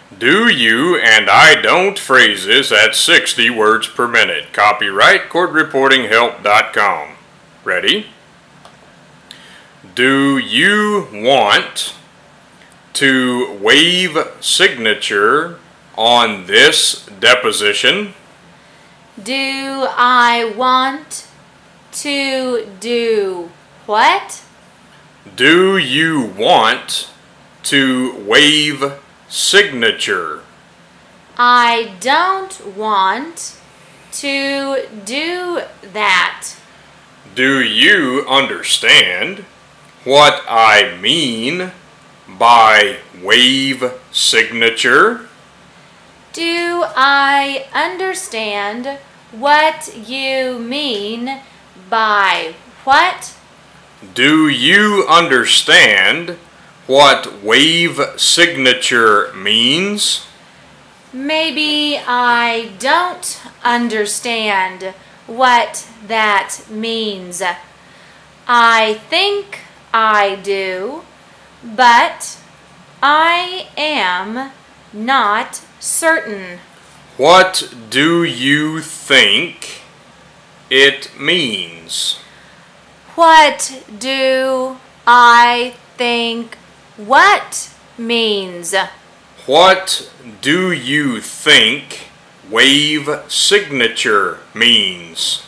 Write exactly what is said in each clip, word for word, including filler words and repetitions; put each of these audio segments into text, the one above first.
Do you and I don't phrases at sixty words per minute. Copyright court reporting help dot com. Ready? Do you want to waive signature on this deposition? Do I want to do what? Do you want to waive signature? I don't want to do that. Do you understand what I mean by waive signature? Do I understand what you mean by what? Do you understand what waive signature means? Maybe I don't understand what that means. I think I do, but I am not certain. What do you think it means? What do I think what means? What do you think waive signature means?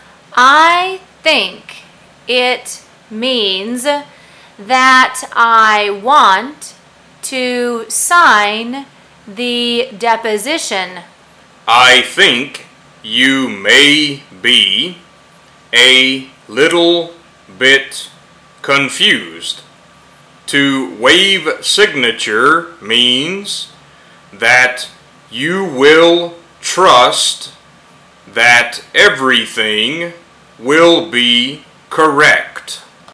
I think it means that I want to sign the deposition. I think you may be a little bit confused. To waive signature means that you will trust that everything will be correct.